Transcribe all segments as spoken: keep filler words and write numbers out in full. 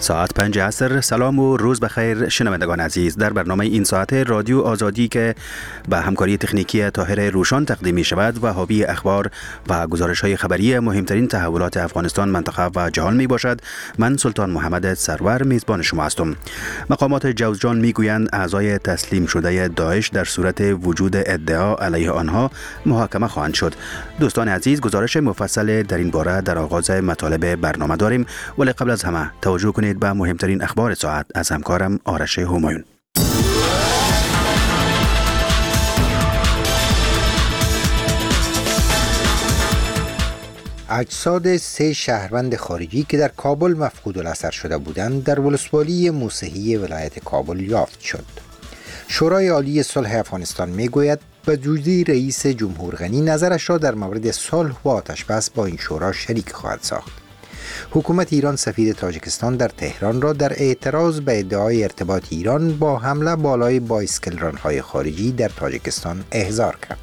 ساعت پنج عصر. سلام و روز بخیر شنوندگان عزیز. در برنامه این ساعت رادیو آزادی که به همکاری تکنیکی طاهر روشان تقدیم می شود و حاوی اخبار و گزارش های خبری مهمترین تحولات افغانستان، منطقه و جهان می باشد. من سلطان محمد سرور میزبان شما هستم. مقامات جوزجان می گویند اعضای تسلیم شده داعش در صورت وجود ادعا علیه آنها محاکمه خواهند شد. دوستان عزیز، گزارش مفصل در این باره در آغاز مطالب برنامه داریم، ولی قبل از همه توجه کنید به مهمترین اخبار ساعت از همکارم آرش همایون. اجساد سه شهروند خارجی که در کابل مفقود الاثر شده بودند در ولسوالی موسهی ولایت کابل یافت شد. شورای عالی صلح افغانستان میگوید بجوزی رئیس جمهور غنی نظرش را در مورد صلح و آتش‌بس با این شورا شریک خواهد ساخت. حکومت ایران سفیر تاجیکستان در تهران را در اعتراض به ادعای ارتباط ایران با حمله بالای بایسکلران‌های خارجی در تاجیکستان احضار کرد.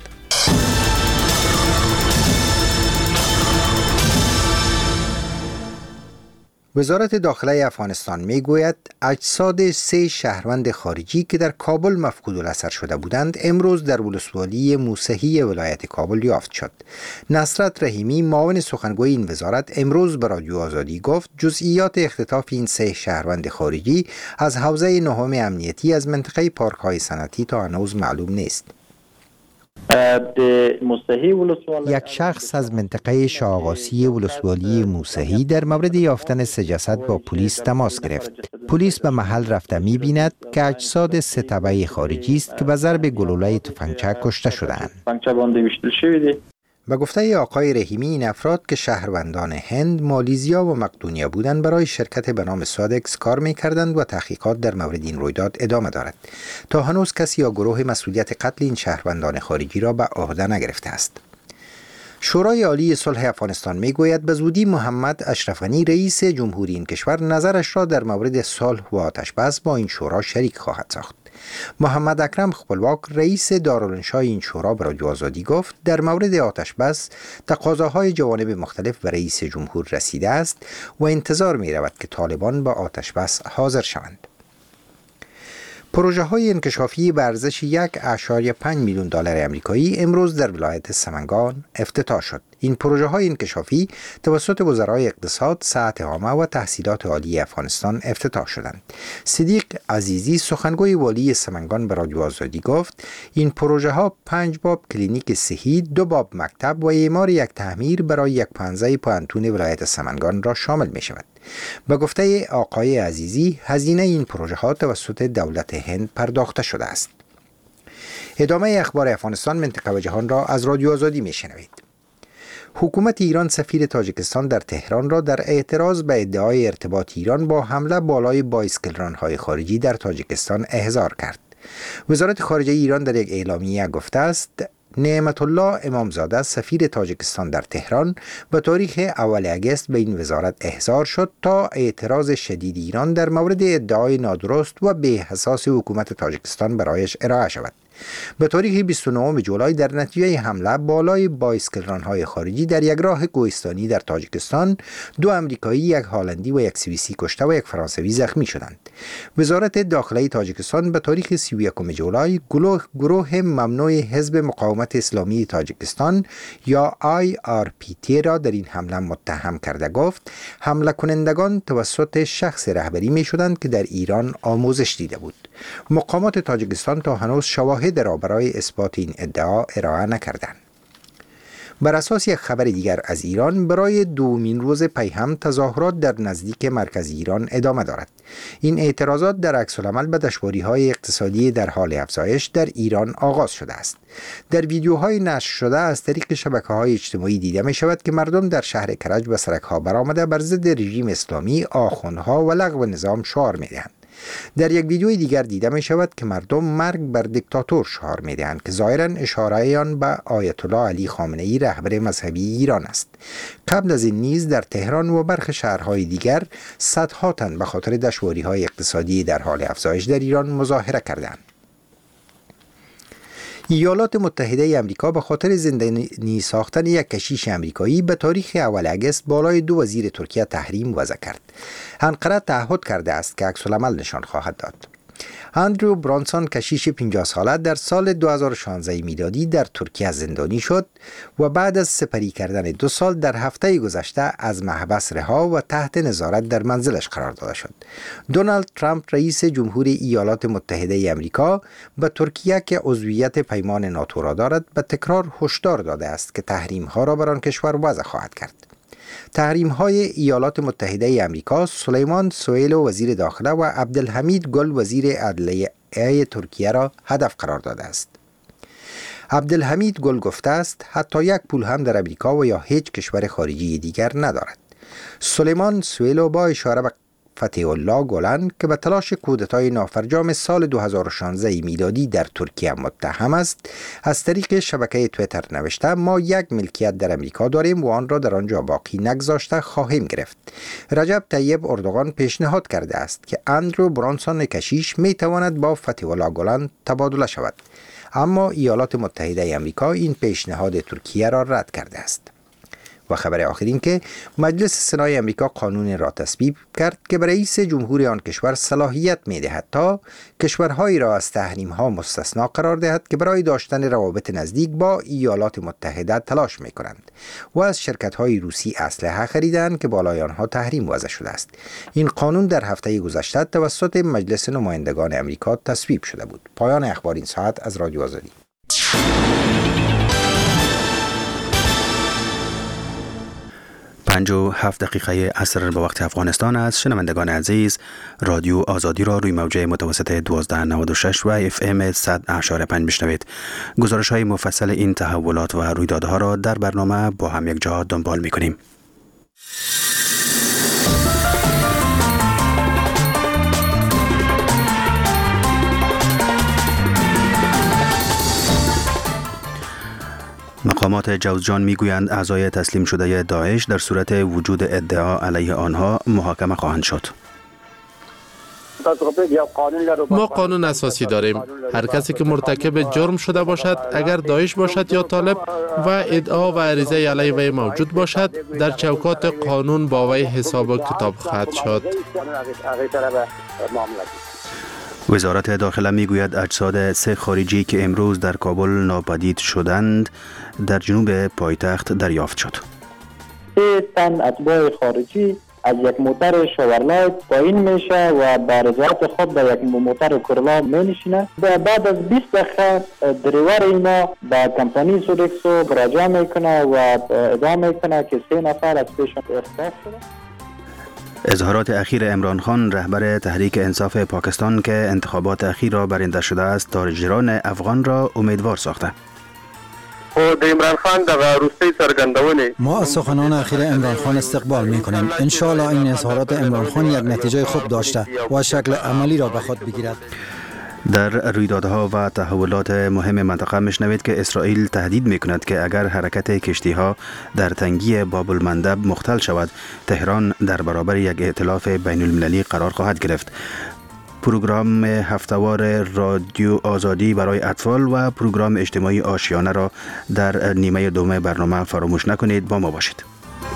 وزارت داخله افغانستان میگوید اجساد سه شهروند خارجی که در کابل مفقود الاثر شده بودند امروز در ولسوالی موسهی ولایت کابل یافت شد. نصرت رحیمی، معاون سخنگوی این وزارت، امروز به رادیو آزادی گفت جزئیات اختطاف این سه شهروند خارجی از حوزه نهم امنیتی از منطقه پارک‌های صنعتی تا هنوز معلوم نیست. یک شخص از منطقه شاغاسی ولسوالی موسهی در مورد یافتن سه جسد با پلیس تماس گرفت. پلیس به محل رفته می بیند که اجساد سه تبع خارجی است که به ضرب گلوله تفنگچه کشته شدند. به گفته آقای رحیمی، این افراد که شهروندان هند، مالیزیا و مقدونیه بودند برای شرکت به نام سادکس کار می‌کردند و تحقیقات در مورد این رویداد ادامه دارد. تا هنوز کسی یا گروه مسئولیت قتل این شهروندان خارجی را به عهده نگرفته است. شورای عالی صلح افغانستان میگوید به زودی محمد اشرف غنی رئیس جمهوری این کشور نظرش را در مورد صلح و آتش‌بس با این شورا شریک خواهد ساخت. محمد اکرم خپلواک، رئیس دارالانشا این شورا، به رادیو آزادی گفت در مورد آتش‌بس تقاضاهای جوانب مختلف به رئیس جمهور رسیده است و انتظار می رود که طالبان به آتش‌بس حاضر شوند. پروژه های انکشافی به ارزش یک ممیز پنج میلیون دلار آمریکایی امروز در ولایت سمنگان افتتاح شد. این پروژه های انکشافی توسط وزرای اقتصاد، صحت عامه و تحصیلات عالی افغانستان افتتاح شدند. صدیق عزیزی، سخنگوی والی سمنگان، به رادیو آزادی گفت این پروژه ها پنج باب کلینیک صحی، دو باب مکتب و اعمار یک تعمیر برای یک پانزده پوهنتون ولایت سمنگان را شامل می شود. به گفته آقای عزیزی، هزینه این پروژه ها توسط دولت هند پرداخته شده است. ادامه اخبار افغانستان، منطقه و جهان را از رادیو آزادی می شنوید. حکومت ایران سفیر تاجیکستان در تهران را در اعتراض به ادعای ارتباط ایران با حمله بالای بایسکلران‌های خارجی در تاجیکستان احضار کرد. وزارت خارجه ایران در یک اعلامیه گفته است نعمت الله امامزاده، سفیر تاجیکستان در تهران، به تاریخ اول اگست به این وزارت احضار شد تا اعتراض شدید ایران در مورد ادعای نادرست و بی‌اساس حکومت تاجیکستان برایش ارائه شود. به تاریخ بیست و نهم جولای در نتیجه حمله بالای بایسکلران‌های خارجی در یک راه کوهستانی در تاجیکستان دو آمریکایی، یک هلندی و یک سوئیسی کشته و یک فرانسوی زخمی شدند. وزارت داخله تاجیکستان به تاریخ سی و یکم جولای گروه, گروه ممنوع حزب مقاومت اسلامی تاجیکستان یا آی آر پی تی را در این حمله متهم کرده گفت حمله کنندگان توسط شخص رهبری می شدند که در ایران آموزش دیده بود. مقامات تاجیکستان تا هنوز شواهد را برای اثبات این ادعا ارائه نکردند. بر اساس یک خبر دیگر از ایران، برای دومین روز پی هم تظاهرات در نزدیک مرکز ایران ادامه دارد. این اعتراضات در عکس‌العمل به دشواری‌های اقتصادی در حال افزایش در ایران آغاز شده است. در ویدیوهای نشر شده از طریق شبکه‌های اجتماعی دیده می شود که مردم در شهر کرج به سرک‌ها برآمده بر ضد رژیم اسلامی، آخوندها و لغو نظام شعار می‌دهند. در یک ویدیوی دیگر دیده می شود که مردم مرگ بر دیکتاتور شعار می دهند که ظاهراً اشاره آن به آیت الله علی خامنه ای، رهبر مذهبی ایران است. قبل از این نیز در تهران و برخی شهرهای دیگر صدها تن به خاطر دشواری‌های اقتصادی در حال افزایش در ایران مظاهره کردند. ایالات متحده آمریکا به خاطر زندانی ساختن یک کشیش آمریکایی به تاریخ اول آگوست بالای دو وزیر ترکیه تحریم وضع کرد. انقره تعهد کرده است که عکس‌العمل نشان خواهد داد. اندرو برانسون کشیش پنجاه ساله در سال دو هزار و شانزده میلادی در ترکیه زندانی شد و بعد از سپری کردن دو سال در هفته گذشته از محبس رها و تحت نظارت در منزلش قرار داده شد. دونالد ترامپ رئیس جمهور ایالات متحده آمریکا به ترکیه که عضویت پیمان ناتو را دارد به تکرار هشدار داده است که تحریم ها را بر آن کشور وضع خواهد کرد. تحریم های ایالات متحده آمریکا سلیمان سویلو وزیر داخله و عبدالحمید گل وزیر عدلیه ترکیه را هدف قرار داده است. عبدالحمید گل گفته است حتی یک پول هم در امریکا و یا هیچ کشور خارجی دیگر ندارد. سلیمان سویلو با اشاره به فتح الله گلن که به تلاش کودتای نافرجام سال دو هزار و شانزده میلادی در ترکیه متهم است، از طریق شبکه تویتر نوشته ما یک ملکیت در امریکا داریم و آن را در آنجا باقی نگذاشته خواهیم گرفت. رجب طیب اردوغان پیشنهاد کرده است که اندرو برانسون کشیش می تواند با فتح الله گلن تبادله شود، اما ایالات متحده آمریکا این پیشنهاد ترکیه را رد کرده است. و خبر آخر این که مجلس سنای امریکا قانون را تصویب کرد که به رئیس جمهور آن کشور صلاحیت می دهد تا کشورهایی را از تحریم ها مستثنا قرار دهد که برای داشتن روابط نزدیک با ایالات متحده تلاش می کنند و از شرکت های روسی اسلحه خریدند که بالای آنها تحریم وضع شده است. این قانون در هفته گذشته توسط مجلس نمایندگان امریکا تصویب شده بود. پایان اخبار این ساعت از رادیو آزادی. پنج و هفت دقیقه عصر به وقت افغانستان است. شنوندگان عزیز، رادیو آزادی را روی موجه متوسط دوازده نود و شش و اف ام صد اشاره پنج بشنوید. گزارش های مفصل این تحولات و رویدادها را در برنامه با هم یک جا دنبال می کنیم. مقامات جوزجان میگویند اعضای تسلیم شده داعش در صورت وجود ادعا علیه آنها محاکمه خواهند شد. ما قانون اساسی داریم. هر کسی که مرتکب جرم شده باشد، اگر داعش باشد یا طالب و ادعا و عریضه علیه وی موجود باشد، در چوکات قانون با وی حساب و کتاب خواهد شد. وزارت داخله میگوید اجساد سه خارجی که امروز در کابل ناپدید شدند در جنوب پایتخت دریافت شد. سه تن اتباع خارجی از یک موتر شاورلایت پایین میشه و با رضایت خود به یک موتر کورلا مینشینه. بعد از بیست دقیقه دریور اینا با کمپانی سودکسو مراجعه میکنه و ادعا میکنه که سه نفر از پیشان اختلاف شده. اظهارات اخیر عمران خان رهبر تحریک انصاف پاکستان که انتخابات اخیر را برنده شده است تاجران افغان را امیدوار ساخته. ما از سخنان اخیر عمران خان استقبال می کنیم. انشاءالله این اظهارات عمران خان یک نتیجه خوب داشته و شکل عملی را به خود بگیرد. در رویدادها و تحولات مهم منطقه میشنوید که اسرائیل تهدید میکند که اگر حرکت کشتیها در تنگی باب المندب مختل شود، تهران در برابر یک ائتلاف بین المللی قرار خواهد گرفت. پروگرام هفتهوار رادیو آزادی برای اطفال و پروگرام اجتماعی آشیانه را در نیمه دوم برنامه فراموش نکنید. با ما باشید.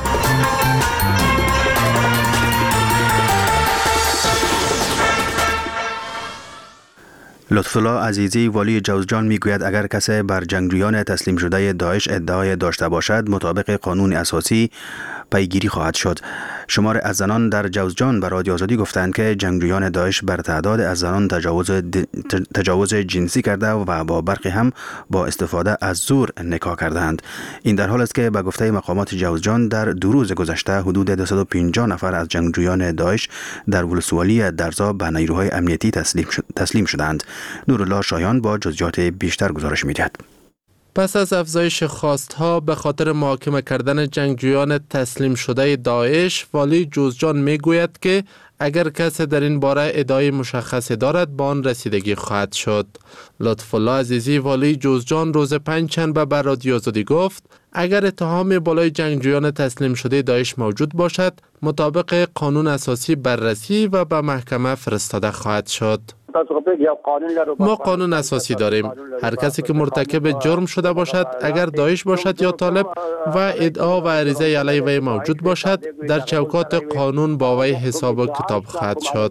لطفالله عزیزی والی جوزجان میگوید اگر کسی بر جنگجویان تسلیم شده داعش ادعای داشته باشد مطابق قانون اساسی پیگیری خواهد شد. شمار از زنان در جوزجان به رادیو آزادی گفتند که جنگجویان داعش بر تعداد از زنان تجاوز تجاوز جنسی کرده و با برخی هم با استفاده از زور نکاح کردند. این در حال است که به گفته مقامات جوزجان در دو روز گذشته حدود دویست و پنجاه نفر از جنگجویان داعش در ولسوالی درزا به نیروهای امنیتی تسلیم شد تسلیم شدند. نورالله شایان با جزئیات بیشتر گزارش می‌دهد. پس از افزایش خواستها به خاطر محاکمه کردن جنگجویان تسلیم شده داعش، والی جوزجان میگوید که اگر کسی در این باره ادعای مشخصی دارد با آن رسیدگی خواهد شد. لطفالله عزیزی والی جوزجان روز پنجشنبه به رادیو آزادی گفت اگر اتهام بالای جنگجویان تسلیم شده داعش موجود باشد مطابق قانون اساسی بررسی و به محکمه فرستاده خواهد شد. ما قانون اساسی داریم. هر کسی که مرتکب جرم شده باشد، اگر داعش باشد یا طالب و ادعا و عریضه علیه وی موجود باشد، در چوکات قانون با وی حساب و کتاب خواهد شد.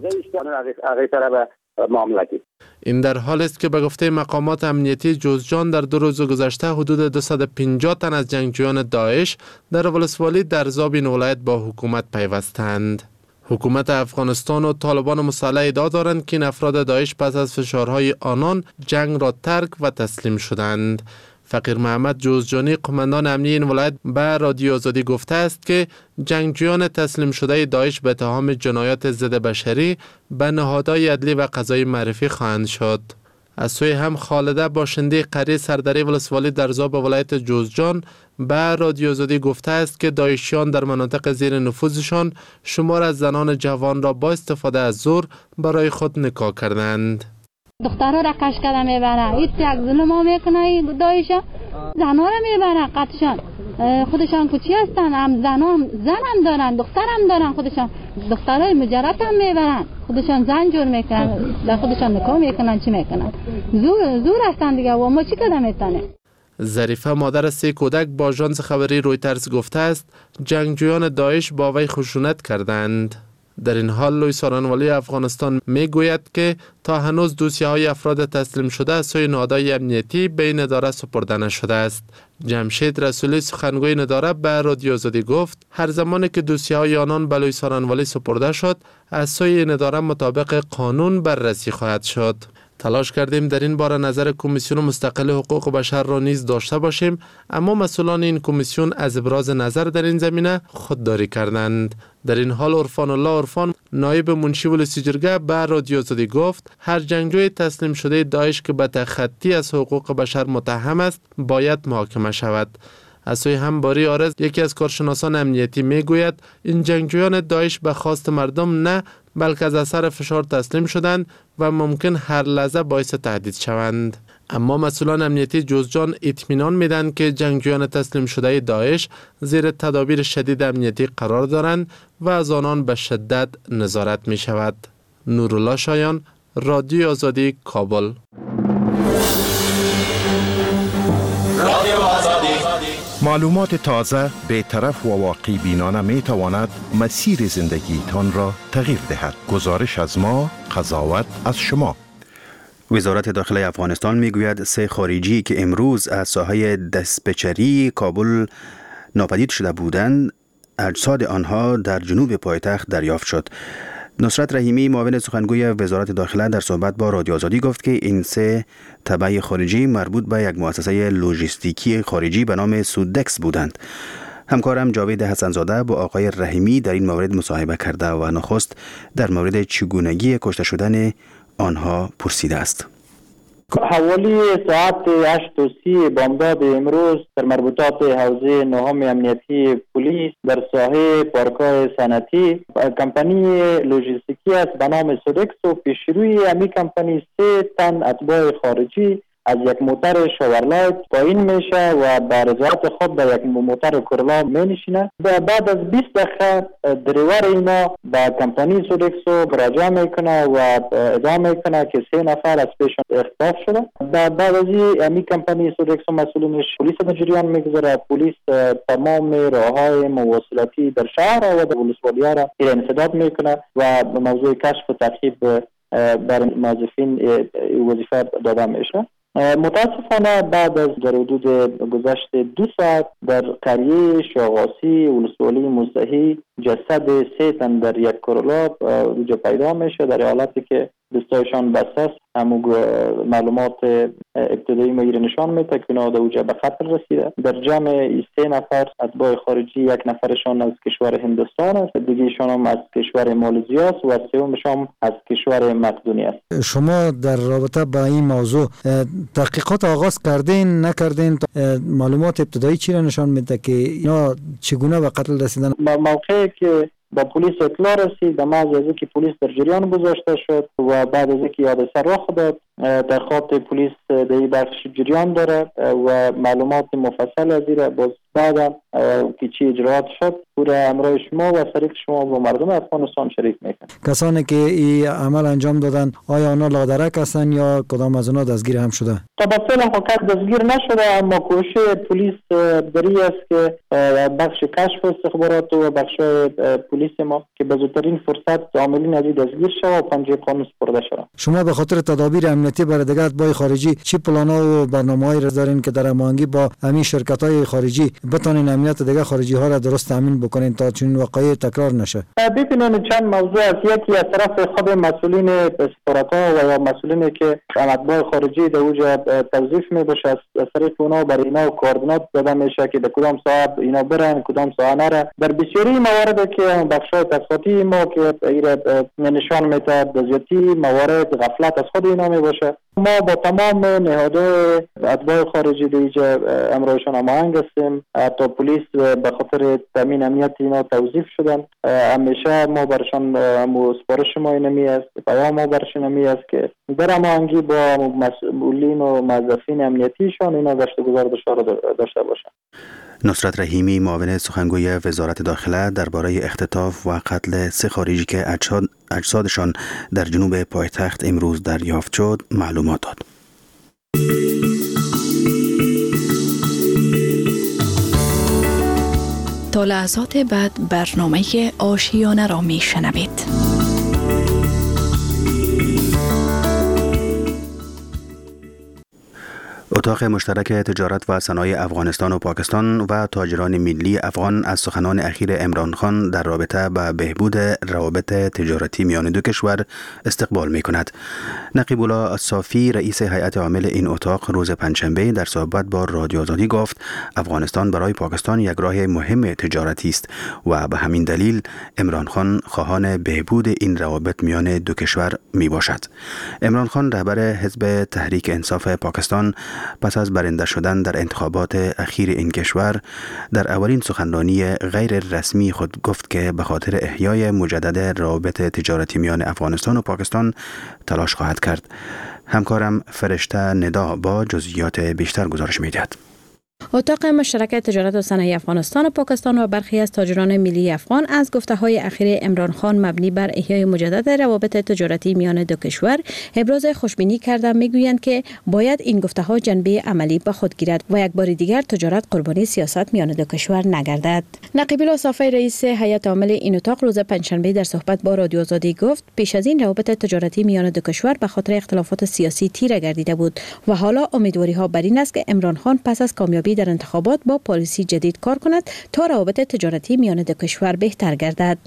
این در حال است که به گفته مقامات امنیتی جوزجان در دو روز گذشته حدود دویست و پنجاه تن از جنگجویان داعش در ولسوالی در زابین ولایت با حکومت پیوستند. حکومت افغانستان و طالبان مسلح ادعا دارند که این افراد داعش پس از فشارهای آنان جنگ را ترک و تسلیم شدند. فقیر محمد جوزجانی قماندان امنی این ولایت به رادیو آزادی گفته است که جنگجویان تسلیم شده داعش به اتهام جنایات ضد بشری به نهادهای عدلی و قضایی معرفی خواهند شد. از سوی هم خالده باشنده قریه سردری ولسوالی در زاب ولایت جوزجان به رادیو آزادی گفته است که داعشیان در مناطق زیر نفوذشان شمار از زنان جوان را با استفاده از زور برای خود نکاح کردند. دخترها را کشکده میبرن، این یک ظلم ها میکنه داعشا، زنها را میبرن قطعشان. خودشان کوچی هستن، هم زن هم زن هم دارن، دختر هم دارن، خودشان دخترهای مجرد هم میبرن، خودشان زن جور میکنن، در خودشان نکاح میکنن، چی میکنن؟ زور زور هستن دیگه و ما چی کده میتونه؟ ظریفه مادر سه کودک با آژانس خبری رویترز گفته است جنگجویان داعش با وی خشونت کردند. در این حال لوی سارنوالی افغانستان می گوید که تا هنوز دوسیه های افراد تسلیم شده از سوی نهادهای امنیتی به این اداره سپرده نشده است. جمشید رسولی سخنگوی این اداره به رادیو آزادی گفت هر زمانی که دوسیه های آنان به لوی سارنوالی سپرده شد از سوی این اداره مطابق قانون بررسی خواهد شد. تلاش کردیم در این باره نظر کمیسیون مستقل حقوق بشر را نیز داشته باشیم، اما مسئولان این کمیسیون از ابراز نظر در این زمینه خودداری کردند. در این حال عرفان الله عرفان نایب منشی ولسی جرگه به رادیو آزادی گفت هر جنگجوی تسلیم شده داعش که به تخطی از حقوق بشر متهم است باید محاکمه شود. از سوی هم باری آرز یکی از کارشناسان امنیتی می گوید این جنگجویان داعش به خواست مردم نه بلکه از اثر فشار تسلیم شدند و ممکن هر لحظه باعث تهدید شوند. اما مسئولان امنیتی جوزجان اطمینان میدن که جنگجویان تسلیم شده داعش زیر تدابیر شدید امنیتی قرار دارند و از آنان به شدت نظارت می شود. نورالله شایان، رادیو آزادی، کابل. معلومات تازه، بی‌طرف و واقعی بینانه می تواند مسیر زندگی تان را تغییر دهد. گزارش از ما، قضاوت از شما. وزارت داخلی افغانستان می گوید سه خارجی که امروز از ساحه دسپچری کابل ناپدید شده بودند، اجساد آنها در جنوب پایتخت دریافت شد. نصرت رحیمی معاون سخنگوی وزارت داخله در صحبت با رادیو آزادی گفت که این سه تبع خارجی مربوط به یک مؤسسه لوجستیکی خارجی به نام سودکس بودند. همکارم جاوید حسنزاده با آقای رحیمی در این مورد مصاحبه کرده و نخست در مورد چگونگی کشته شدن آنها پرسیده است. حوالی ساعت هشت و سی بامداد امروز در مربوطات حوزه نهم امنیتی پلیس در ساحه پارک‌های صنعتی کمپانی لوجستیکی است به نام سودکس و پیشروی امی کمپانی سه تن اتباع خارجی از یک موتر شاورلایت پایین میشه و به رضایت خود در یک موتر کورلا می و بعد از بیست دقیقه دریور اینا به کمپانی سودکسو مراجعه میکنه و ادعا میکنه که سه نفر از پیشان اختلاف شده. بعد از این کمپانی سودکسو مسئولینش پلیس به جریان میگذاره. پلیس تمام راههای مواصلاتی در شهر و در ولسوالی‌ها را انسداد میکنه و به موضوع کشف و تعقیب بر موظفین وظیفه داده میشه. متاسفانه بعد از در حدود گذشت دو ساعت در قریه شاغاسی ولسوالی مزدحی جسد سه تن در یک کرولا روجا پیدا میشه در حالتی که دستایشان بسته است. همون معلومات ابتدایی ما نشان میده که اونا در اوجا به خطر رسیده. در جمع سه نفر اتباع خارجی یک نفرشان از کشور هندوستان است، دیگه‌شان هم از کشور مالزی است و سومشان از کشور مقدونیه است. شما در رابطه با این موضوع تحقیقات آغاز کردین نکردین؟ معلومات ابتدایی چی را نشان میده که اینا چگونه به قتل رسیدن؟ موقعی که با پلیس اطلاع رسید به محض از اینکه پلیس در جریان گذاشته شد و بعد از اینکه حادثه رخ داد تحقیقات پلیس در این بخش جریان داره و معلومات مفصل از این باز دادن که چی اجرات شد پور امرای شما و سریع شما با مردم افغانستان شریک میکنم. کسانی که این عمل انجام دادن آیا آنها لادرک هستند یا کدام از آنها دستگیر هم شده؟ تا به فعل حقیقت دستگیر نشده، اما کوشش پلیس دری است که بخش کشف استخبارات و بخش پلیس ما که به زودترین فرصت عاملین از دستگیر شود و پنجه قانون سپرده شود. شما به خاطر تدابیر امنیتی برای دیگر اتباع خارجی چی پلانا و برنامه‌ای را دارین که در هماهنگی با همین شرکت‌های خارجی بتونین امنیت دیگر خارجی ها را درست تامین بکنین تا چنین واقعی تکرار نشه؟ ببینید چند موضوع است. یکی از طرف خود مسئولین سفارت‌ها و یا مسئولینی که اتباع خارجی در اونجا توظیف میباشه از طریق اونا برای اینا کوردینات داده میشه که به کدام ساعت اینا برن کدام ساعت نره. در بسیاری موارد که بخشای تفصیلی ما که ایره نشان میده دزیاتی موارد غفلت از خود اینا میباشه. ما با تمام نهادهای اتباع خارجی دیگه امرایشان هماهنگ هستیم. تا پلیس به خاطر تامین امنیت اینا توظیف شدن. همیشه ما برشان سپارش ما اینمی است، پیام ما برشان اینمی است که در هماهنگی با مسئولین و موظفین امنیتیشان اینا گشت گذار داشته باشند. نصرت رحیمی معاون سخنگوی وزارت داخله درباره اختطاف و قتل سه خارجی که اجسادشان در جنوب پایتخت امروز دریافت شد معلومات داد. تا لحظات بعد برنامه آشیانه را می شنوید. اتاق مشترک تجارت و صنایع افغانستان و پاکستان و تاجران ملی افغان از سخنان اخیر عمران خان در رابطه با بهبود روابط تجارتی میان دو کشور استقبال می کند. نقیب الله صافی رئیس هیئت عامل این اتاق روز پنجشنبه در صحبت با رادیو آزادی گفت افغانستان برای پاکستان یک راه مهم تجارتی است و به همین دلیل عمران خان خواهان بهبود این روابط میان دو کشور می باشد. عمران خان رهبر حزب تحریک انصاف پاکستان پس از برنده شدن در انتخابات اخیر این کشور در اولین سخنرانی غیر رسمی خود گفت که به خاطر احیای مجدد روابط تجارتی میان افغانستان و پاکستان تلاش خواهد کرد. همکارم فرشته ندا با جزئیات بیشتر گزارش می‌دهد. اتاق مشترک تجارت و صنایع افغانستان و پاکستان و برخی از تاجران ملی افغان از گفته‌های اخیر عمران خان مبنی بر احیای مجدد روابط تجارتی میان دو کشور ابراز خوشبینی کرده میگویند که باید این گفته‌ها جنبه عملی به خود گیرد و یک بار دیگر تجارت قربانی سیاست میان دو کشور نگردد. نقیب الله صافی رئیس هیئت عامل این اتاق روز پنجشنبه در صحبت با رادیو آزادی گفت پیش از این روابط تجارتی میان دو کشور به خاطر اختلافات سیاسی تیره گردیده بود و حالا امیدواری‌ها بر این است که عمران خان پس از کامیابی در انتخابات با پالیسی جدید کار کند تا روابط تجارتی میان دو کشور بهتر گردد.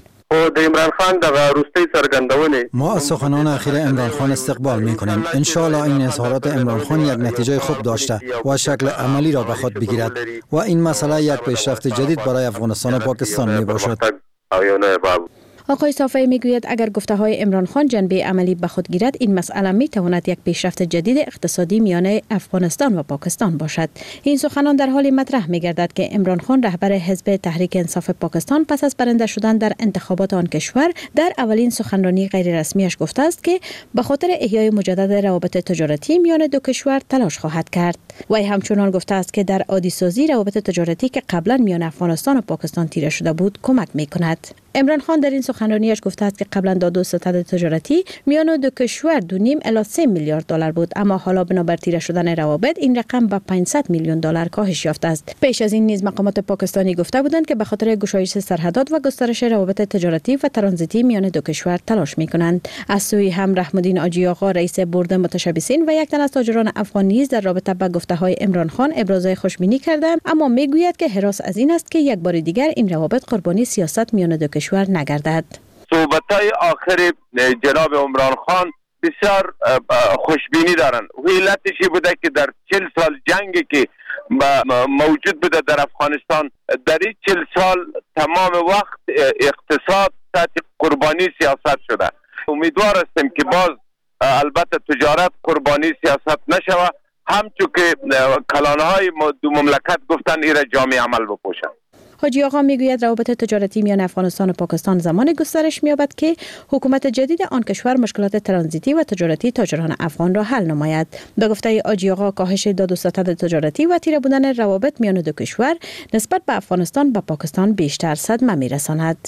ما از سخنان اخیر عمران خان استقبال می کنیم. ان شاء الله این اظهارات عمران خان یک نتیجه خوب داشته و شکل عملی را به خود بگیرد و این مسئله یک پیشرفت جدید برای افغانستان و پاکستان می باشد. آقای صافی میگوید اگر گفته‌های عمران خان جنبه عملی به خود گیرد این مسئله می تواند یک پیشرفت جدید اقتصادی میان افغانستان و پاکستان باشد. این سخنان در حالی مطرح می‌گردد که عمران خان رهبر حزب تحریک انصاف پاکستان پس از برنده شدن در انتخابات آن کشور در اولین سخنرانی غیر رسمیش گفته است که به خاطر احیای مجدد روابط تجارتی میان دو کشور تلاش خواهد کرد. وی همچنان گفته است که در عادی سازی روابط تجارتی که قبلا میان افغانستان و پاکستان تیره شده بود کمک می‌کند. عمران خان در این سخنرانیش گفته است که قبلا داد ستد تجارتی میان دو کشور دو نیم الی سه میلیارد دلار بود، اما حالا بنابر تیره شدن روابط این رقم به پانصد میلیون دلار کاهش یافته است. پیش از این نیز مقامات پاکستانی گفته بودند که به خاطر گشایش سرحدات و گسترش روابط تجارتی و ترانزیتی میان دو کشور تلاش میکنند. از سوی هم رحم‌الدین آجی آقا رئیس بورد متشبثین و یک تن از تاجران افغان نیز در رابطه با گفته‌های عمران خان ابراز خوشبینی کردند، اما میگوید که هراس از این است که یک بار دیگر این روابط قربانی سیاست میان دو کشور نگردد. صحبت‌های آخر جناب عمران خان بسیار خوشبینی دارند. علتش بوده که در چهل سال جنگی که موجود بوده در افغانستان، در این چهل سال تمام وقت اقتصاد تحت قربانی سیاست شده. امیدوار هستیم که باز البته تجارت قربانی سیاست نشوه، همچون که کلانهای دو مملکت گفتن ایره جامع عمل بپوشن. حاجی آقا میگوید روابط تجارتی میان افغانستان و پاکستان زمان گسترش می‌یابد که حکومت جدید آن کشور مشکلات ترانزیتی و تجارتی تاجران افغان را حل نماید. به گفته حاجی آقا، کاهش داد و ستد تجارتی و تیره بودن روابط میان دو کشور نسبت به افغانستان و پاکستان بیشتر صدمه میرساند.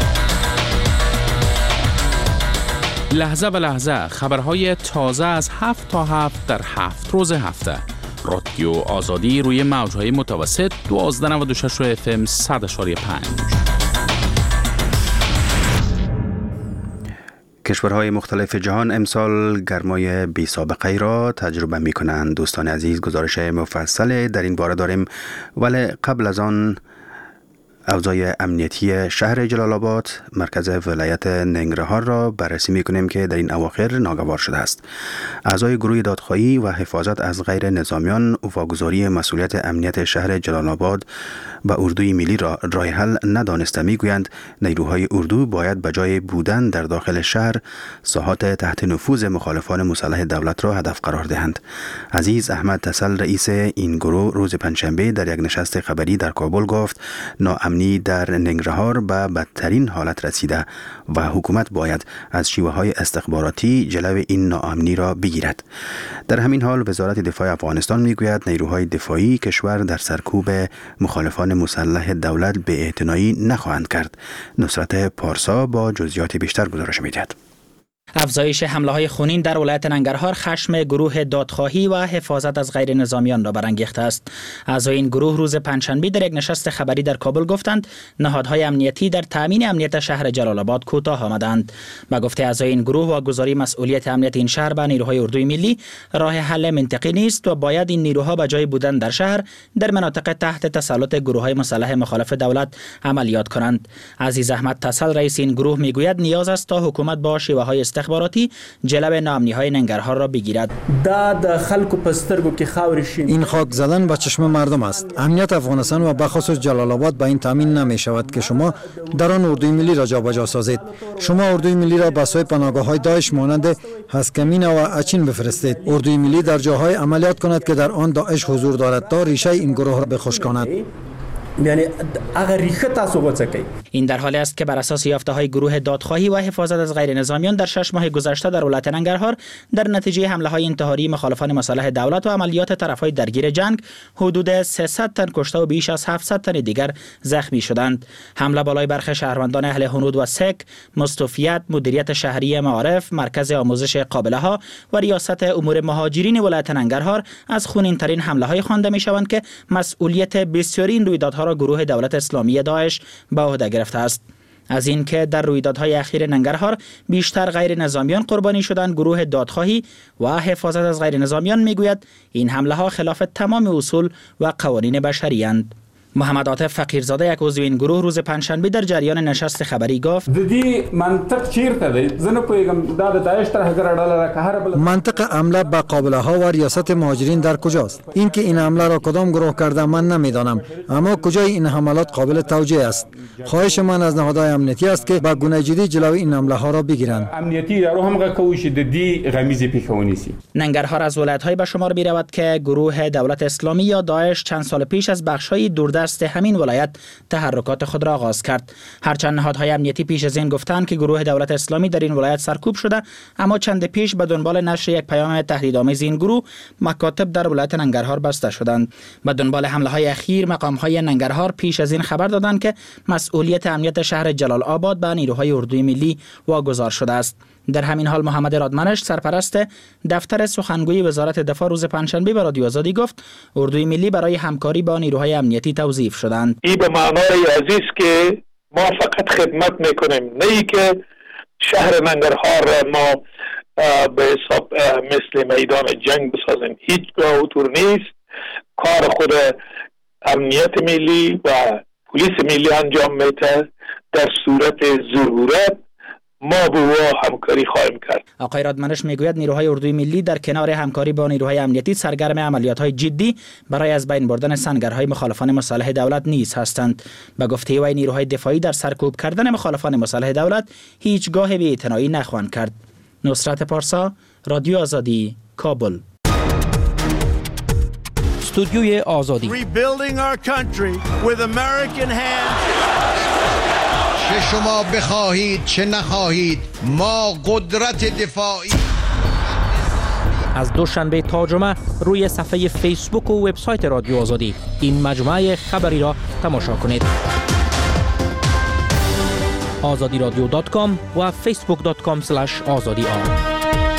لحظه به لحظه خبرهای تازه از هفت تا هفت در هفت روز هفته. رادیو آزادی روی موجهای متوسط دوازده نود و شش اف ام صد و پنج. کشورهای مختلف جهان امسال گرمای بی سابقه را تجربه می کنند. دوستان عزیز، گزارش مفصل در این باره داریم، ولی قبل از آن اوضاع امنیتی شهر جلال آباد مرکز ولایت ننگرهار را بررسی می‌کنیم که در این اواخر ناگوار شده است. اعضای گروه دادخواهی و حفاظت از غیر نظامیان واگذاری مسئولیت امنیت شهر جلال آباد به اردوی ملی را راه حل ندانسته می‌گویند نیروهای اردو باید به جای بودن در داخل شهر ساحات تحت نفوذ مخالفان مسلح دولت را هدف قرار دهند. عزیز احمد تسل رئیس این گروه روز پنجشنبه در یک نشست خبری در کابل گفت ناامنی در ننگرهار به بدترین حالت رسیده و حکومت باید از شیوه‌های استخباراتی جلو این ناامنی را بگیرد. در همین حال وزارت دفاع افغانستان میگوید نیروهای دفاعی کشور در سرکوب مخالفان مسلح دولت به اعتنایی نخواهند کرد. نصرت پارسا با جزئیات بیشتر گزارش می‌دهد. افزایش حمله‌های خونین در ولایت ننگرهار خشم گروه دادخواهی و حفاظت از غیر نظامیان را برانگیخته است. اعضای این گروه روز پنجشنبه در یک نشست خبری در کابل گفتند نهادهای امنیتی در تامین امنیت شهر جلال آباد کوتاه آمدند. با گفته اعضای این گروه واگذاری مسئولیت امنیت این شهر به نیروهای اردوی ملی راه حل منطقی نیست و باید این نیروها به جای بودن در شهر در مناطق تحت تسلط گروه‌های مسلح مخالف دولت عملیات کنند. عزیز احمد تسل رئیس این گروه میگوید نیاز است تا حکومت با شیوه‌های استخباراتی جلب ناامنی‌های ننگرهار را بگیرد. این خاک زدن به چشم مردم است. امنیت افغانستان و بخصوص جلال آباد به این تامین نمی شود که شما در آن اردوی ملی را جابجا سازید. شما اردوی ملی را به سوی پناهگاه‌های داعش مانند هسکمین و اچین بفرستید. اردوی ملی در جاهای عملیات کند که در آن داعش حضور دارد تا ریشه این گروه را بخشکاند. یعنی اگر ریخه تاسو وڅکئ. این در حالی است که بر اساس یافته‌های گروه دادخواهی و حفاظت از غیر نظامیان در شش ماه گذشته در ولایت ننگرهار در نتیجه حمله‌های انتحاری مخالفان مسلح دولت و عملیات طرف‌های درگیر جنگ حدود سیصد تن کشته و بیش از هفتصد تن دیگر زخمی شدند. حمله بالای برخی شهروندان اهل هنود و سک، مستوفیت، مدیریت شهری معارف، مرکز آموزش قابله‌ها و ریاست امور مهاجرین ولایت ننگرهار از خونین‌ترین حمله‌های خوانده می‌شوند که مسئولیت بسیاری این رویدادها را گروه دولت اسلامی داعش به عهده گرفته است. از این که در رویدادهای اخیر ننگرهار بیشتر غیر نظامیان قربانی شدند، گروه دادخواهی و حفاظت از غیر نظامیان میگوید این حمله ها خلاف تمام اصول و قوانین بشری اند. محمد عاطف فقیرزاده یک عضو این گروه روز پنجشنبه در جریان نشست خبری گفت ددی منطق چیرته دی زنه پویګم دا د داعش تر هغه راډاله که هر بل منطق عمله به قابله ها و ریاست مهاجرین در کجاست؟ اینکه این حمله را کدام گروه کرده من نمیدانم، اما کجای این حملات قابل توجیه است. خواهش من از نهادهای امنیتی است که با گونه جدی جلوی این حمله ها را بگیرند. امنیتی رو هم کوشش ددی غمیزی پیښونیسی. ننگرهار از ولایت‌های به شمار می‌رود که گروه دولت اسلامی یا داعش چند سال پیش از بخش‌های دوردست همین ولایت تحرکات خود را آغاز کرد. هرچند نهادهای امنیتی پیش از این گفتند که گروه دولت اسلامی در این ولایت سرکوب شده، اما چند پیش به دنبال نشر یک پیام تهدیدآمیز این گروه مکاتب در ولایت ننگرهار بسته شدند. به دنبال حمله‌های اخیر مقام‌های ننگرهار پیش از این خبر دادند که مسئولیت امنیت شهر جلال آباد به نیروهای اردوی ملی واگذار شده است. در همین حال محمد رادمنش سرپرست دفتر سخنگوی وزارت دفاع روز پنجشنبه به رادیو آزادی گفت اردوی ملی برای همکاری با نیروهای امنیتی توظیف شدند. این به معنای عزیز که ما فقط خدمت میکنیم، نه ای که شهر ننگرهار را ما به حساب مثل میدان جنگ بسازیم. هیچگاه اونطور نیست. کار خود امنیت ملی و پلیس ملی انجام میده. در صورت ضرورت ما با همکاری خواهیم کرد. آقای رادمنش میگوید نیروهای اردوی ملی در کنار همکاری با نیروهای امنیتی سرگرم عملیات‌های جدی برای از بین بردن سنگرهای مخالفان مسلح دولت نیز هستند. به گفته وی نیروهای دفاعی در سرکوب کردن مخالفان مسلح دولت هیچگاه بی‌اعتنایی نخواهند کرد. نصرت پارسا، رادیو آزادی، کابل. استودیوی آزادی. چه شما بخواهید چه نخواهید ما قدرت دفاعی. از دوشنبه تا جمعه روی صفحه فیسبوک و وبسایت رادیو آزادی این مجموعه خبری را تماشا کنید. آزادی رادیو دات کام و فیسبوک دات کام اسلش آزادی آر.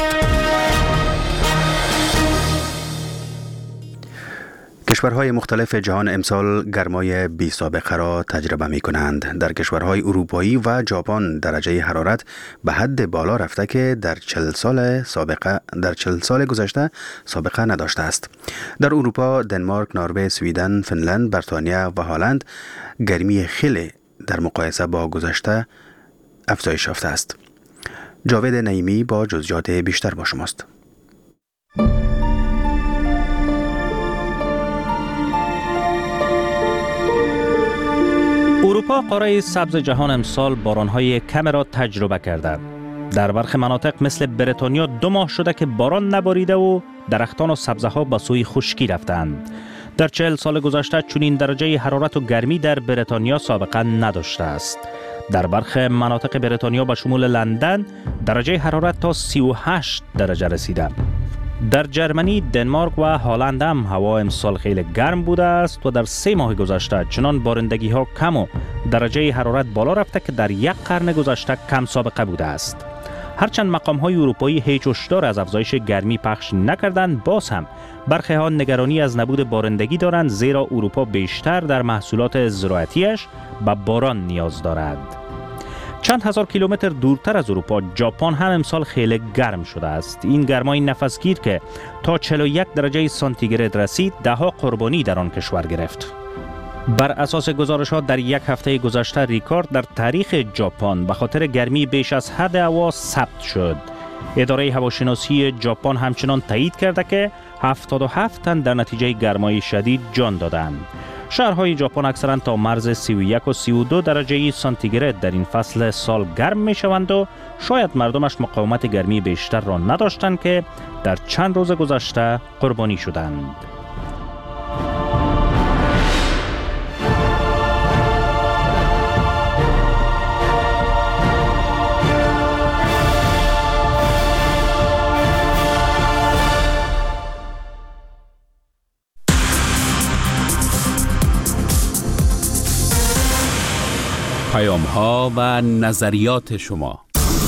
کشورهای مختلف جهان امسال گرمای بی سابقه را تجربه می کنند. در کشورهای اروپایی و ژاپن درجه حرارت به حد بالا رفته که در چهل سال سابقه در چهل سال گذشته سابقه نداشته است. در اروپا دنمارک، نروژ، سویدن، فنلند، بریتانیا و هلند گرمی خیلی در مقایسه با گذشته افزایش یافته است. جاوید نعیمی با جزئیات بیشتر با شماست. اروپا قاره سبز جهان امسال بارانهای کم را تجربه کرده. در برخی مناطق مثل بریتانیا دو ماه شده که باران نباریده و درختان و سبزه ها به سوی خشکی رفتند. در چهل سال گذشته چنین درجه حرارت و گرمی در بریتانیا سابقه نداشته است. در برخی مناطق بریتانیا به شمول لندن درجه حرارت تا سی و هشت درجه رسیده. در جرمنی، دنمارک و هلند هم هوا امسال خیلی گرم بوده است و در سه ماه گذشته چنان بارندگی ها کم و درجه حرارت بالا رفته که در یک قرن گذشته کم سابقه بوده است. هرچند مقام های اروپایی هیچ هشدار از افزایش گرمی پخش نکردند، باز هم برخی ها نگرانی از نبود بارندگی دارند، زیرا اروپا بیشتر در محصولات زراعتیش به باران نیاز دارد. چند هزار کیلومتر دورتر از اروپا، ژاپن هم امسال خیلی گرم شده است. این گرمای نفسگیر که تا چهل و یک درجه سانتیگراد رسید، ده ها قربانی در آن کشور گرفت. بر اساس گزارش‌ها در یک هفته گذشته ریکورد در تاریخ ژاپن به خاطر گرمی بیش از حد هوا ثبت شد. اداره هواشناسی ژاپن همچنان تایید کرده که هفتاد و هفت تن در نتیجه گرمای شدید جان دادند. شهرهای ژاپن اکثرا تا مرز سی و یک و سی و دو درجه سانتیگراد در این فصل سال گرم می شوند و شاید مردمش مقاومت گرمی بیشتر را نداشتند که در چند روز گذشته قربانی شدند. پیام ها و نظریات شما.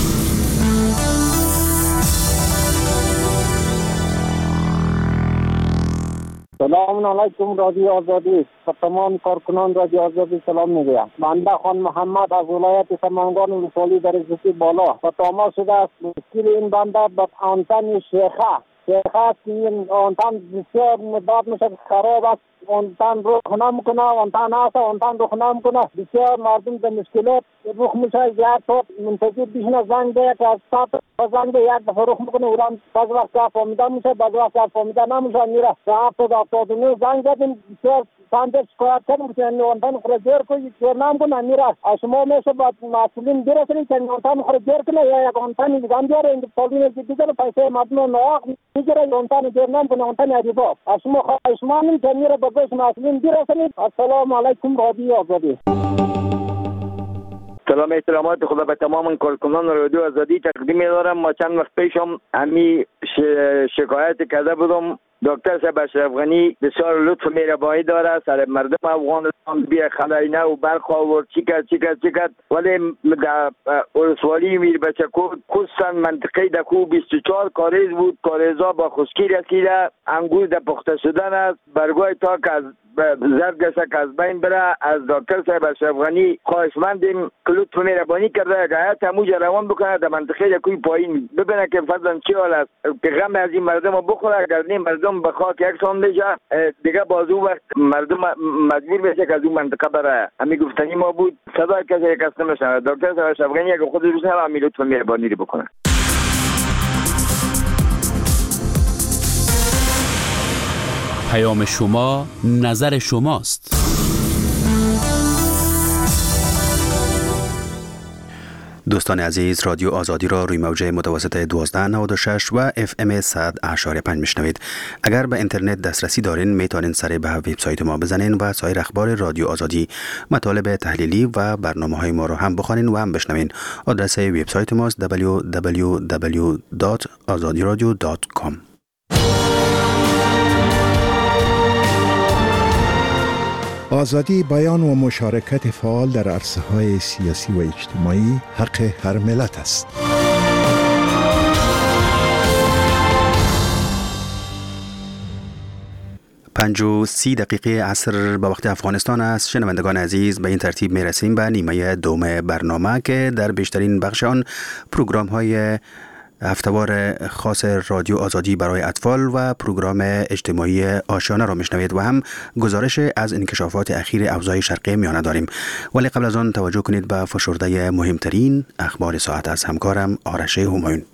سلام علیکم رادیو آزادی. تمام کارکنان رادیو آزادی سلام میگویم. بنده خان محمد از ولایت سمنگان ولسوالی در زیستی بالا و تماس شده است. مشکل این بنده به آنتن شیخه شیخه است که این آنتن بسیار مدت میشه خراب است. آنتن رو خونه میکنه، آنتن هست، آنتن رو خونه میکنه. بسیار مردم به مشکلات روخ میشه. یک تا منتظر بیشتر زنگ ده که از ساعت زنگ ده یک دفعه روخ میکنه. اونم بعض وقت فهمیده میشه، بعض وقت فهمیده نمیشه. میره ساعت تا هفتاد و نه زنگ دادیم. بسیار سانده شکایت کردیم که آنتن خود جور کنی، جور نمیکنه. میره شما میشه با مسئولین برسونید که آنتن خود جور کنه یا یک آنتن دیگه بیاره. این سالین دیگه پیسه مردم ناحق میگیره. آنتن جور نمیکنه، آنتن عجیبه. شما خواهش می‌کنیم که میره با گوش مسئولین برسونید. السلام علیکم رادیو آزادی. سلام احترامات خدا به تمام کارکنان رادیو آزادی تقدیم می‌دارم. ما چند وقت پیشم همی شکایت کرده بودم. دکتر صاحب اشرف غنی بسیار لطف و مهربانی داره سر مردم افغانستان، بیا خلاینه و برق آورد، چی کرد چی کرد چی کرد. ولی در ولسوالی میر بچکو خصوصا منطقه دکو بیست و چهار کاریز بود. کاریزا با خشکی رسیده، انگور در پخته شدن است، برگای تا که از زرد گشته که از بین بره. از دکتر صاحب اشرف غنی خواهشمندیم که لطف و مهربانی کرده که حیات هموجه روان بکنه در منطقه دکوی پایین، ببینه که فضل چی حال است، که غم از این مردم بخوره. اگر نه مردم به خاک یکسان بشه دیگه بازو وقت مردم مجبور بشه که از اون منطقه بره. همین گفتنی ما بود. صدای کسی یک است نمیشنه. دکتر صاحب اشرف غنی اگر خود روز هم لطف و مهربانی رو بکنه. پیام شما نظر شماست. دوستان عزیز، رادیو آزادی را روی موجه متوسط دوازده نود و شش و اف ام صد اشاری پنج میشنوید. اگر به اینترنت دسترسی دارین میتونین سر به وبسایت ما بزنین و سایر اخبار رادیو آزادی، مطالب تحلیلی و برنامه‌های ما رو هم بخوانین و هم بشنوین. آدرس وبسایت ما است دبلیو دبلیو دبلیو دات آزادی رادیو دات کام. آزادی بیان و مشارکت فعال در عرصه‌های سیاسی و اجتماعی حق هر ملت است. پنج و سی دقیقه عصر به وقت افغانستان است. شنوندگان عزیز، به این ترتیب می رسیم به نیمه دوم برنامه که در بیشترین بخش آن پروگرام های هفته‌وار خاص رادیو آزادی برای اطفال و پروگرام اجتماعی آشیانه را میشنوید و هم گزارش از انکشافات اخیر اوضاع شرقی میانه داریم. ولی قبل از آن توجه کنید به فشرده مهمترین اخبار ساعت از همکارم آرش همایون.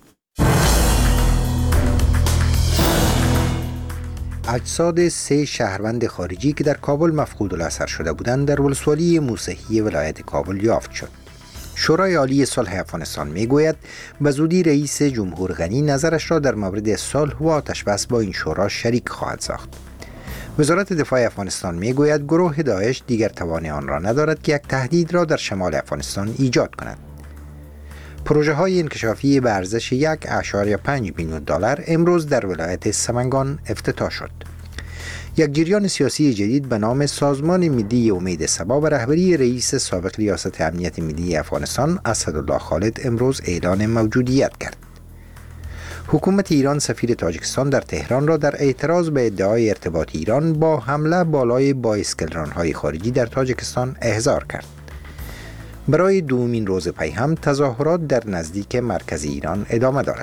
اجساد سه شهروند خارجی که در کابل مفقود الاثر شده بودند در ولسوالی موسهی ولایت کابل یافت شد. شورای عالی صلح افغانستان میگوید به زودی رئیس جمهور غنی نظرش را در مورد صلح و آتش‌بس با این شورا شریک خواهد ساخت. وزارت دفاع افغانستان میگوید گروه داعش دیگر توان آن را ندارد که یک تهدید را در شمال افغانستان ایجاد کند. پروژه های انکشافی به ارزش یک و پنج میلیون دلار امروز در ولایت سمنگان افتتاح شد. یک جریان سیاسی جدید به نام سازمان ملی امید صبا به رهبری رئیس سابق ریاست امنیت ملی افغانستان اسدالله خالد امروز اعلان موجودیت کرد. حکومت ایران سفیر تاجیکستان در تهران را در اعتراض به ادعای ارتباط ایران با حمله بالای بایسکلران‌های خارجی در تاجیکستان احضار کرد. برای دومین روز پی هم تظاهرات در نزدیک مرکز ایران ادامه دارد.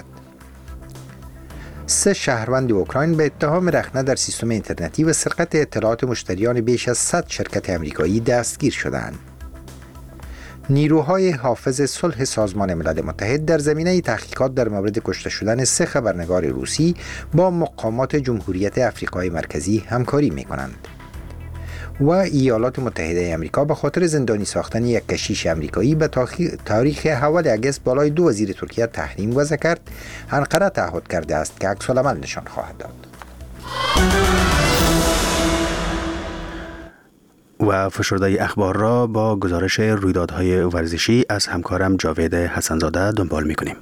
سه شهروند اوکراین به اتهام رخنه در سیستم اینترنتی و سرقت اطلاعات مشتریان بیش از صد شرکت امریکایی دستگیر شدند. نیروهای حافظ صلح سازمان ملل متحد در زمینه تحقیقات در مورد کشته شدن سه خبرنگار روسی با مقامات جمهوریت آفریقای مرکزی همکاری می‌کنند. و ایالات متحده آمریکا به خاطر زندانی ساختن یک کشیش آمریکایی به تاریخ هفدهم اگست بالای دو وزیر ترکیه تحریم وضع کرد. انقره تعهد کرده است که عکس‌العمل نشان خواهد داد. و فشرده اخبار را با گزارش رویدادهای ورزشی از همکارم جاوید حسنزاده دنبال می‌کنیم.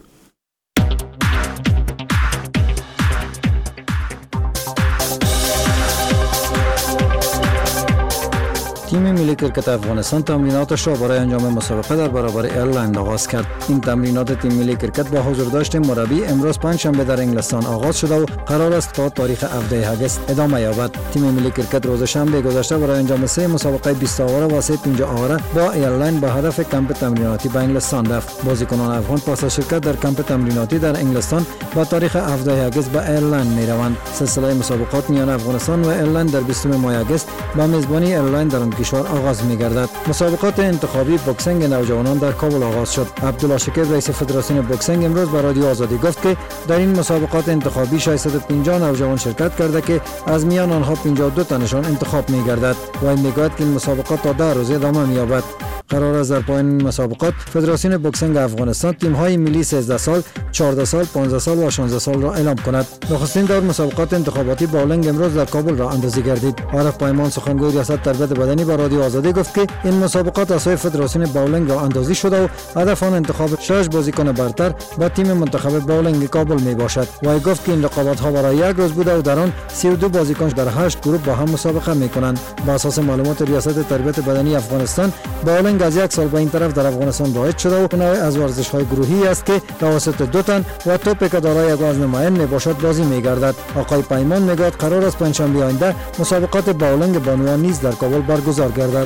تیم ملی کرکت افغانستان تمریناتش را برای انجام مسابقه در برابر ایرلند آغاز کرد. این تمرینات تیم ملی کرکت با حضورداشت مربی امروز پنج شنبه در انگلستان آغاز شده و قرار است تا تاریخ هفدهم اگست ادامه یابد. تیم ملی کرکت روز شنبه گذشته برای انجام سه مسابقه بیست آوره و سه پنجاه آوره با ایرلند به هدف کمپ تمریناتی به انگلستان رفت. بازیکنان افغان پس از شرکت در کمپ تمریناتی در انگلستان با تاریخ هفدهم اگست به ایرلند میروند. سلسله مسابقات میان افغانستان و ایرلند در بیستم ماه اگست با میزبانی ایرلند در کشور آغاز می‌گردد. مسابقات انتخابی بوکسینگ نوجوانان در کابل آغاز شد. عبدالله شکیب رئیس فدراسیون بوکسینگ امروز به رادیو آزادی گفت که در این مسابقات انتخابی ششصد و پنجاه نوجوان شرکت کرده که از میان آنها پنجاه و دو تنشان انتخاب می‌گردد و این میگوید که این مسابقات تا ده روز ادامه می‌یابد. قرار است در پایان مسابقات فدراسیون بوکسینگ افغانستان تیم‌های ملی سیزده سال، چهارده سال، پانزده سال و شانزده سال را اعلام کند. نخستین دور مسابقات انتخاباتی باولینگ امروز در کابل را اندازی گردید. عارف پیمان سخنگوی ریاست تربیت بدنی به رادیو آزادی گفت که این مسابقات از سوی فدراسیون باولینگ را اندازی شده و هدف آن انتخاب شش بازیکن برتر به تیم منتخب باولینگ کابل می باشد. و گفت که این رقابت‌ها برای یک روز بوده و در آن سی و دو بازیکن در هشت گروه با هم مسابقه می‌کنند. بر اساس معلومات ریاست تربیت بدنی افغانستان باولینگ از یک سال به این طرف در افغانستان رایج شده و نوع از ورزش‌های گروهی است که توسط دو تن و توپی که دارای یک وزن معین میباشد بازی میگردد. آقای پیمان میگوید قرار است پنجشنبه آینده مسابقات باولینگ بانوان نیز در کابل برگزار گردد.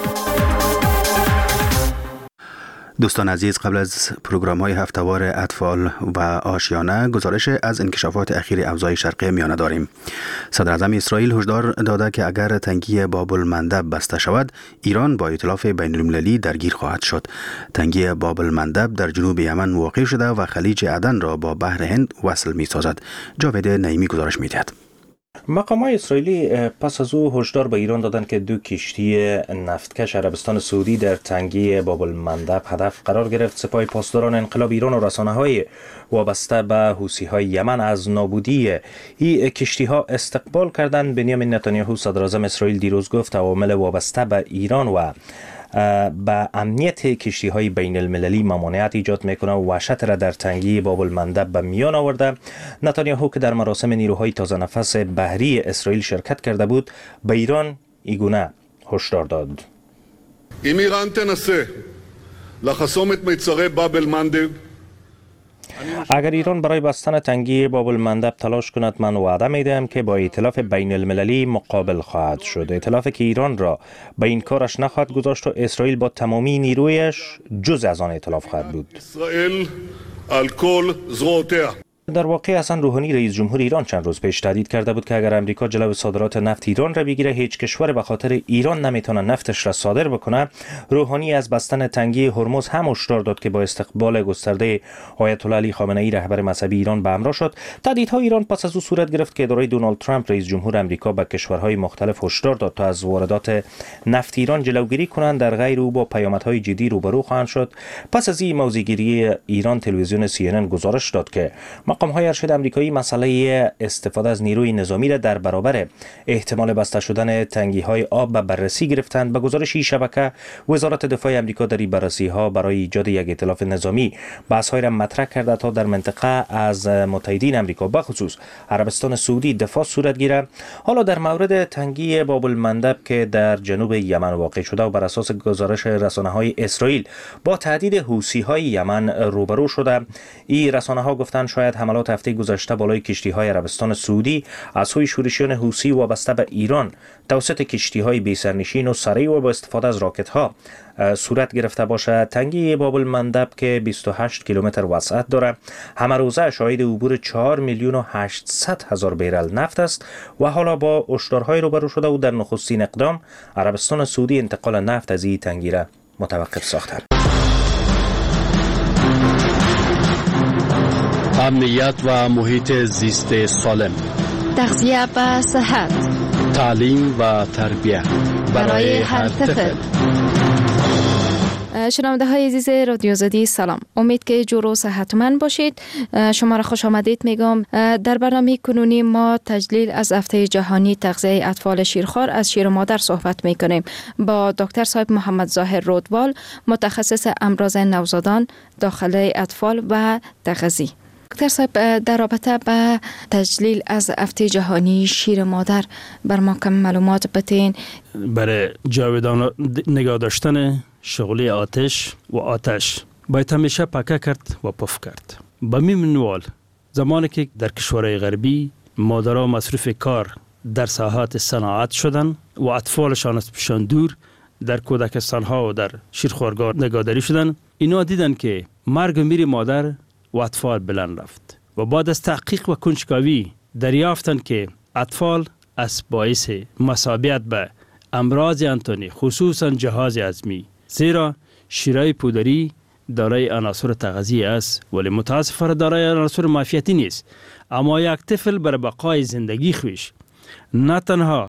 دوستان عزیز، قبل از پروگرام های هفته‌وار اطفال و آشیانه گزارش از انکشافات اخیر اوضاع شرقی میانه داریم. صدر اعظم اسرائیل هشدار داده که اگر تنگی باب المندب بسته شود، ایران با ائتلاف بین المللی درگیر خواهد شد. تنگی باب المندب در جنوب یمن واقع شده و خلیج عدن را با بحر هند وصل می سازد. جاوید نعیمی گزارش می دهد. مقامات اسرائیلی پس از او هشدار به ایران دادند که دو کشتی نفتکش عربستان سعودی در تنگه باب المندب هدف قرار گرفت. سپاه پاسداران انقلاب ایران و رسانه‌های وابسته به حوثی‌های یمن از نابودی این کشتی‌ها استقبال کردند. بنیامین نتانیاهو صدراعظم اسرائیل دیروز گفت عوامل وابسته به ایران و با امنیت کشتی های بین المللی ممانعت ایجاد میکنه و وحشت را در تنگی باب المندب به میان آورده. نتانیاهو که در مراسم نیروهای تازه نفس بحری اسرائیل شرکت کرده بود به ایران ایگونه هشدار داد. אם איראן תנסה לחסום את מצרי בاب אל-מנדב اگر ایران برای بستن تنگی باب المندب تلاش کند، من وعده میدهم که با ائتلاف بین المللی مقابل خواهد شد. ائتلافی که ایران را به این کارش نخواهد گذاشت و اسرائیل با تمامی نیرویش جز از آن ائتلاف خواهد بود. اسرائیل על כל זרועותיה. در واقع حسن روحانی رئیس جمهور ایران چند روز پیش تهدید کرده بود که اگر امریکا جلو صادرات نفت ایران را بگیره، هیچ کشور به خاطر ایران نمیتونه نفتش را صادر بکنه. روحانی از بستن تنگی هرمز هم هشدار داد که با استقبال گسترده آیت الله علی خامنه ای رهبر مذهبی ایران به همراه شد. تهدیدها ایران پس از او صورت گرفت که اداره دونالد ترامپ رئیس جمهور امریکا به کشورهای مختلف هشدار داد تا از واردات نفت ایران جلوگیری کنند، در غیر او با پیامدهای جدی روبرو خواهند شد. پس از این موضع‌گیری ایران، تلویزیون سی ان ان گزارش داد که مقام‌های ارشد آمریکایی مسئله استفاده از نیروی نظامی را در برابر احتمال بسته شدن تنگی‌های آب به بررسی گرفتند. به گزارش این شبکه، وزارت دفاع آمریکا در این بررسی‌ها برای ایجاد یک ائتلاف نظامی بحث‌های را مطرح کرده تا در منطقه از متحدین آمریکا به خصوص عربستان سعودی دفاع صورت گیرد. حالا در مورد تنگی باب المندب که در جنوب یمن واقع شده و بر اساس گزارش رسانه‌های اسرائیل با تهدید حوثی‌های یمن روبرو شده، این رسانه‌ها گفتند شاید حملات هفته گذشته بالای کشتی‌های عربستان سعودی از سوی شورشیان حوثی وابسته به ایران توسط کشتی‌های بی‌سرنشین و سریع و با استفاده از راکت‌ها صورت گرفته باشد. تنگی باب المندب که بیست و هشت کیلومتر وسعت دارد، همه روزه شاهد عبور چهار میلیون و هشتصد هزار بیرل نفت است و حالا با هشدارهای روبرو شده و در نخستین اقدام عربستان سعودی انتقال نفت از این تنگی را متوقف ساخته. امنیت و محیط زیست سالم، تغذیه و صحت، تعلیم و تربیت برای هر طفل. شنونده های عزیز رادیو آزادی سلام، امید که جور و صحتمند باشید. شما را خوش آمدید میگم. در برنامه کنونی ما تجلیل از هفته جهانی تغذیه اطفال شیرخوار از شیر مادر صحبت میکنیم با دکتر صاحب محمد ظاهر رودوال، متخصص امراض نوزادان، داخله اطفال و تغذیه. دکتر صاحب، در رابطه با تجلیل از هفته جهانی شیر مادر بر ما کم معلومات بدین. برای جاودانه نگاه داشتن شغلی آتش و آتش باید همیشه پاکه کرد و پف کرد. به می منوال زمانی که در کشورهای غربی مادرها مصروف کار در ساحات صناعت شدن و اطفالشان از پیشان دور در کودکستانها و در شیرخوارگاه نگهداری شدن، اینا دیدن که مرگ و میر مادر و اطفال بلند رفت و بعد از تحقیق و کنجکاوی دریافتند که اطفال از باعث مصابیت به امراض انتانی، خصوصا جهاز هضمی، زیرا شیرای پودری دارای عناصر تغذیه است ولی متاسفانه دارای عناصر معافیتی نیست. اما یک طفل برای بقای زندگی خویش نه تنها